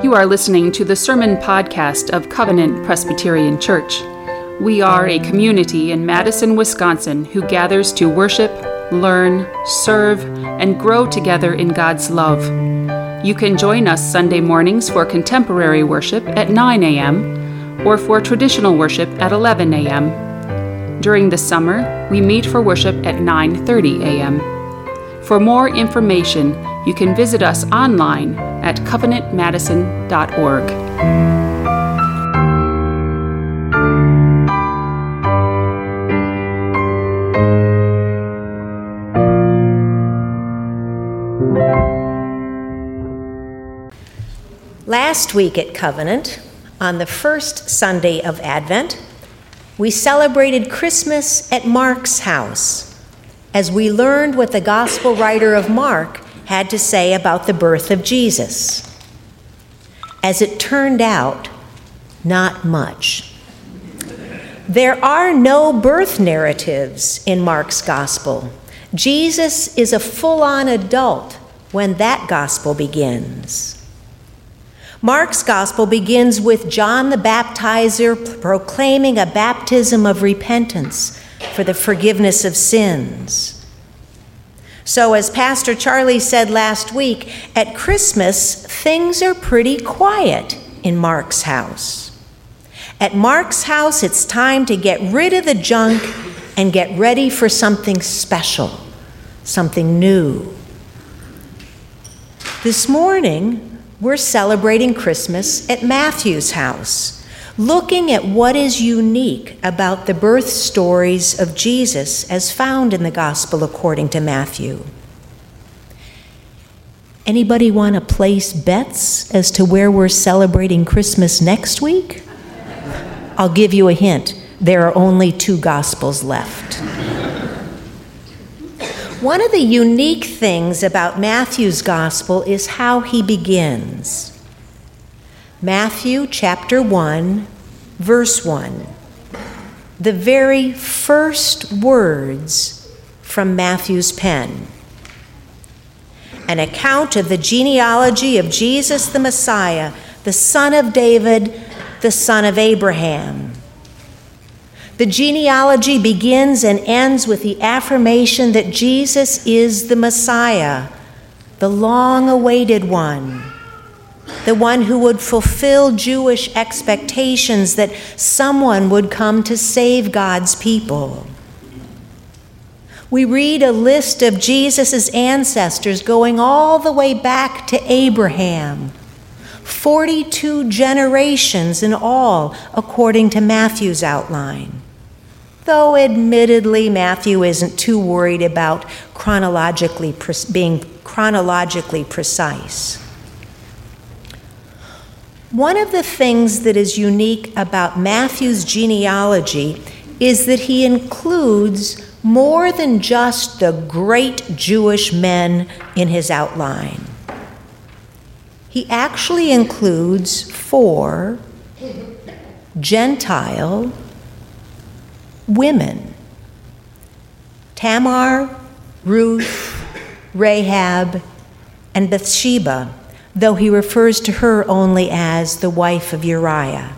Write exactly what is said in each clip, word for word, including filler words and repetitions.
You are listening to the sermon podcast of Covenant Presbyterian Church. We are a community in Madison, Wisconsin who gathers to worship, learn, serve, and grow together in God's love. You can join us Sunday mornings for contemporary worship at nine a.m. or for traditional worship at eleven a.m. During the summer, we meet for worship at nine thirty a.m. For more information, you can visit us online at covenant madison dot org. Last week at Covenant, on the first Sunday of Advent, we celebrated Christmas at Mark's house, as we learned what the gospel writer of Mark had to say about the birth of Jesus. As it turned out, not much. There are no birth narratives in Mark's gospel. Jesus is a full-on adult when that gospel begins. Mark's gospel begins with John the Baptizer proclaiming a baptism of repentance for the forgiveness of sins. So, as Pastor Charlie said last week, at Christmas, things are pretty quiet in Mark's house. At Mark's house, it's time to get rid of the junk and get ready for something special, something new. This morning, we're celebrating Christmas at Matthew's house, looking at what is unique about the birth stories of Jesus as found in the Gospel according to Matthew. Anybody want to place bets as to where we're celebrating Christmas next week? I'll give you a hint. There are only two Gospels left. One of the unique things about Matthew's Gospel is how he begins. Matthew chapter one, verse one. The very first words from Matthew's pen. An account of the genealogy of Jesus the Messiah, the son of David, the son of Abraham. The genealogy begins and ends with the affirmation that Jesus is the Messiah, the long-awaited one. The one who would fulfill Jewish expectations that someone would come to save God's people. We read a list of Jesus' ancestors going all the way back to Abraham, forty-two generations in all, according to Matthew's outline. Though admittedly, Matthew isn't too worried about chronologically being chronologically precise. One of the things that is unique about Matthew's genealogy is that he includes more than just the great Jewish men in his outline. He actually includes four Gentile women: Tamar, Ruth, Rahab, and Bathsheba, though he refers to her only as the wife of Uriah.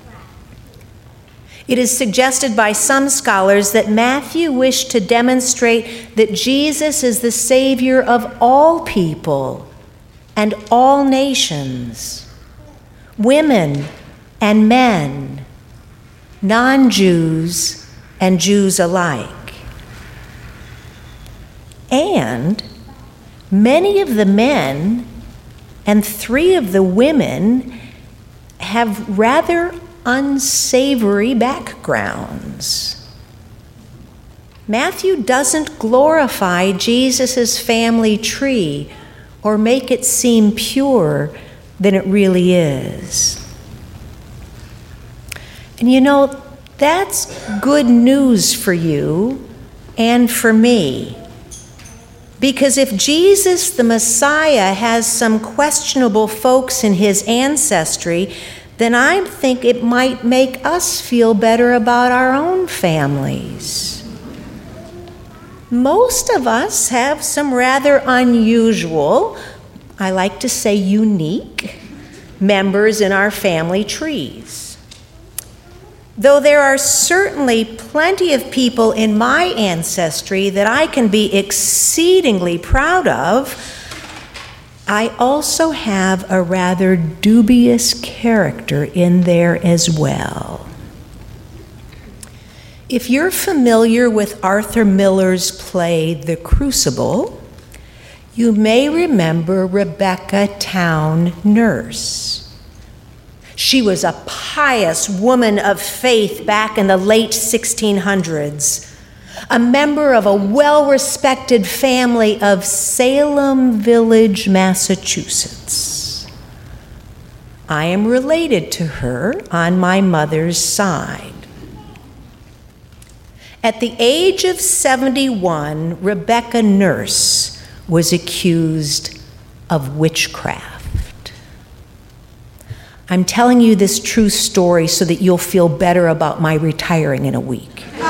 It is suggested by some scholars that Matthew wished to demonstrate that Jesus is the Savior of all people and all nations, women and men, non-Jews and Jews alike. And many of the men and three of the women have rather unsavory backgrounds. Matthew doesn't glorify Jesus' family tree or make it seem purer than it really is. And you know, that's good news for you and for me. Because if Jesus the Messiah has some questionable folks in his ancestry, then I think it might make us feel better about our own families. Most of us have some rather unusual, I like to say unique, members in our family trees. Though there are certainly plenty of people in my ancestry that I can be exceedingly proud of, I also have a rather dubious character in there as well. If you're familiar with Arthur Miller's play, The Crucible, you may remember Rebecca Town Nurse. She was a pious woman of faith back in the late sixteen hundreds, a member of a well-respected family of Salem Village, Massachusetts. I am related to her on my mother's side. At the age of seventy-one, Rebecca Nurse was accused of witchcraft. I'm telling you this true story so that you'll feel better about my retiring in a week.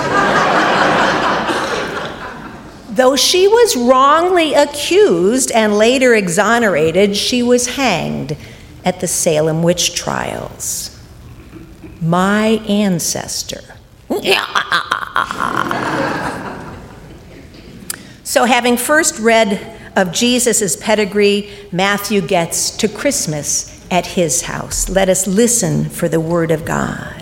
Though she was wrongly accused and later exonerated, she was hanged at the Salem witch trials. My ancestor. So, having first read of Jesus' pedigree, Matthew gets to Christmas at his house. Let us listen for the word of God.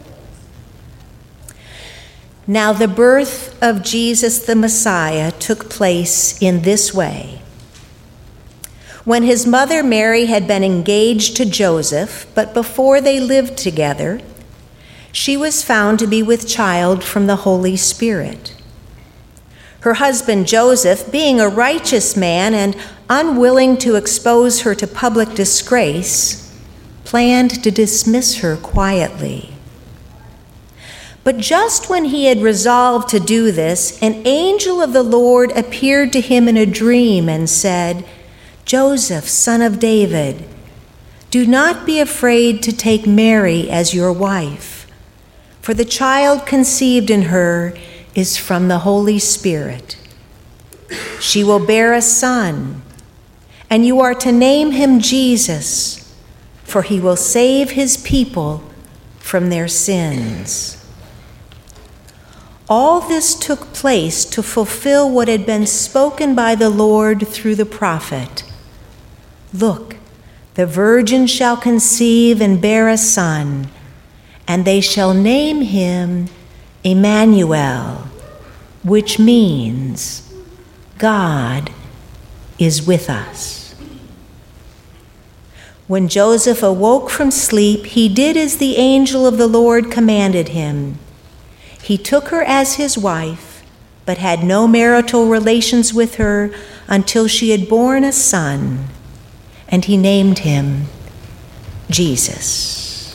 Now, the birth of Jesus the Messiah took place in this way. When his mother Mary had been engaged to Joseph, but before they lived together, she was found to be with child from the Holy Spirit. Her husband Joseph, being a righteous man and unwilling to expose her to public disgrace, planned to dismiss her quietly. But just when he had resolved to do this, an angel of the Lord appeared to him in a dream and said, "Joseph, son of David, do not be afraid to take Mary as your wife, for the child conceived in her is from the Holy Spirit. She will bear a son, and you are to name him Jesus, for he will save his people from their sins." All this took place to fulfill what had been spoken by the Lord through the prophet. "Look, the virgin shall conceive and bear a son, and they shall name him Emmanuel," which means God is with us. When Joseph awoke from sleep, he did as the angel of the Lord commanded him. He took her as his wife, but had no marital relations with her until she had borne a son, and he named him Jesus.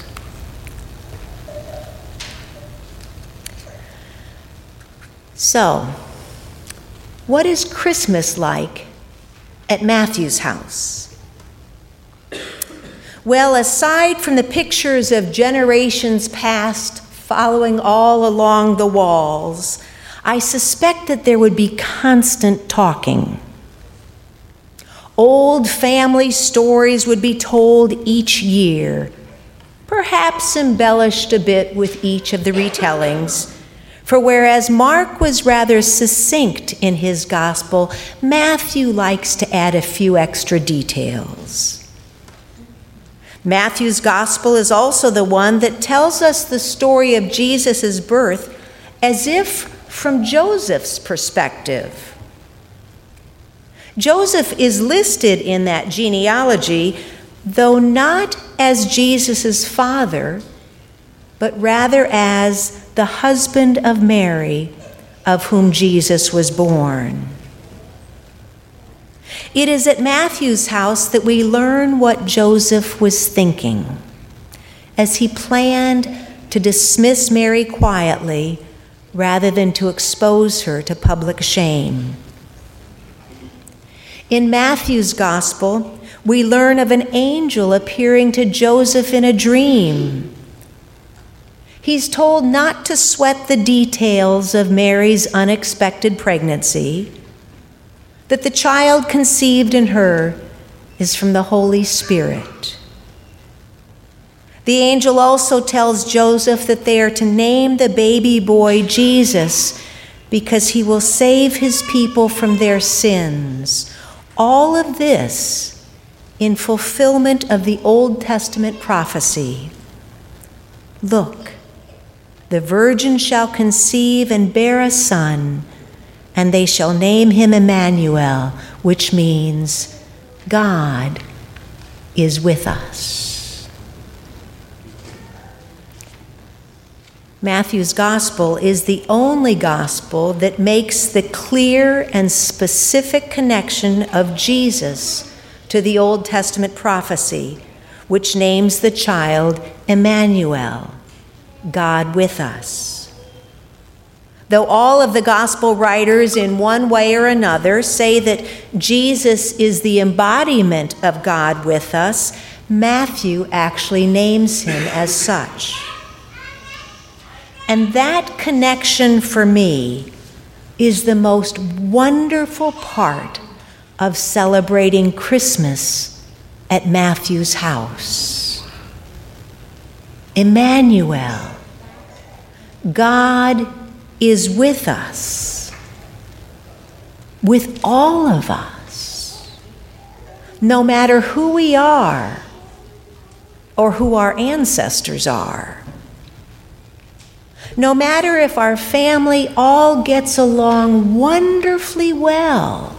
So, what is Christmas like at Matthew's house? Well, aside from the pictures of generations past following all along the walls, I suspect that there would be constant talking. Old family stories would be told each year, perhaps embellished a bit with each of the retellings. For whereas Mark was rather succinct in his gospel, Matthew likes to add a few extra details. Matthew's gospel is also the one that tells us the story of Jesus' birth as if from Joseph's perspective. Joseph is listed in that genealogy, though not as Jesus' father, but rather as the husband of Mary, of whom Jesus was born. It is at Matthew's house that we learn what Joseph was thinking as he planned to dismiss Mary quietly rather than to expose her to public shame. In Matthew's gospel, we learn of an angel appearing to Joseph in a dream. He's told not to sweat the details of Mary's unexpected pregnancy, that the child conceived in her is from the Holy Spirit. The angel also tells Joseph that they are to name the baby boy Jesus because he will save his people from their sins. All of this in fulfillment of the Old Testament prophecy. Look, the virgin shall conceive and bear a son, and they shall name him Emmanuel, which means God is with us. Matthew's gospel is the only gospel that makes the clear and specific connection of Jesus to the Old Testament prophecy, which names the child Emmanuel, God with us. Though all of the gospel writers in one way or another say that Jesus is the embodiment of God with us, Matthew actually names him as such. And that connection for me is the most wonderful part of celebrating Christmas at Matthew's house. Emmanuel, God is with us, with all of us, no matter who we are or who our ancestors are. No matter if our family all gets along wonderfully well,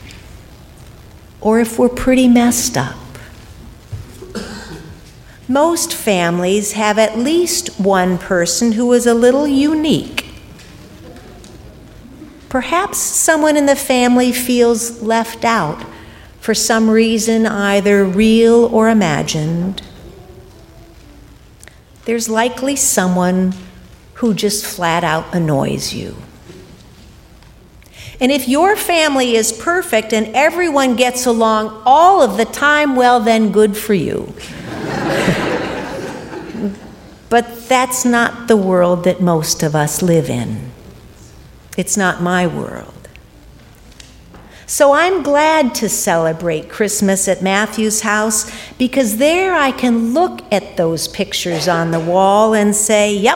or if we're pretty messed up. Most families have at least one person who is a little unique. Perhaps someone in the family feels left out for some reason, either real or imagined. There's likely someone who just flat out annoys you. And if your family is perfect and everyone gets along all of the time, well, then good for you. But that's not the world that most of us live in. It's not my world. So I'm glad to celebrate Christmas at Matthew's house because there I can look at those pictures on the wall and say, yep,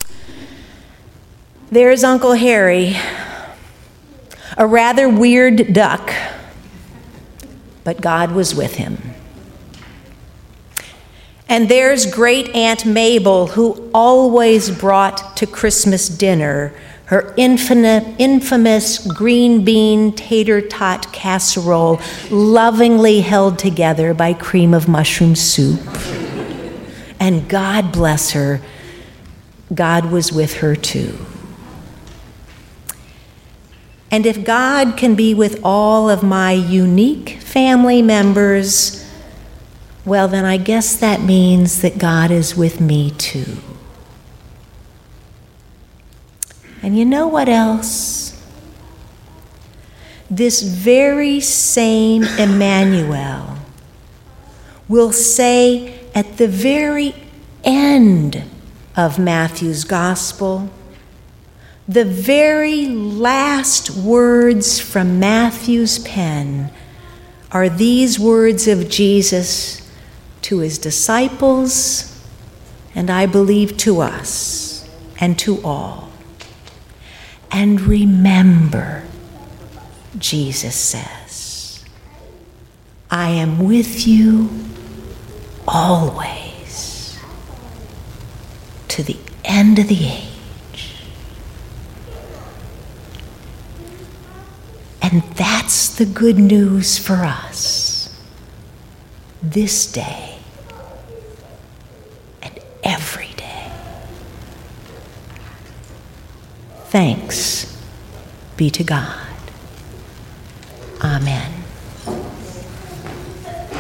there's Uncle Harry, a rather weird duck, but God was with him. And there's Great Aunt Mabel, who always brought to Christmas dinner her infinite, infamous green bean tater tot casserole, lovingly held together by cream of mushroom soup. And God bless her, God was with her too. And if God can be with all of my unique family members, well, then I guess that means that God is with me too. And you know what else? This very same Emmanuel will say at the very end of Matthew's gospel, the very last words from Matthew's pen are these words of Jesus to his disciples, and I believe to us and to all. And remember, Jesus says, I am with you always to the end of the age. And that's the good news for us this day and every day. Thanks be to God. Amen.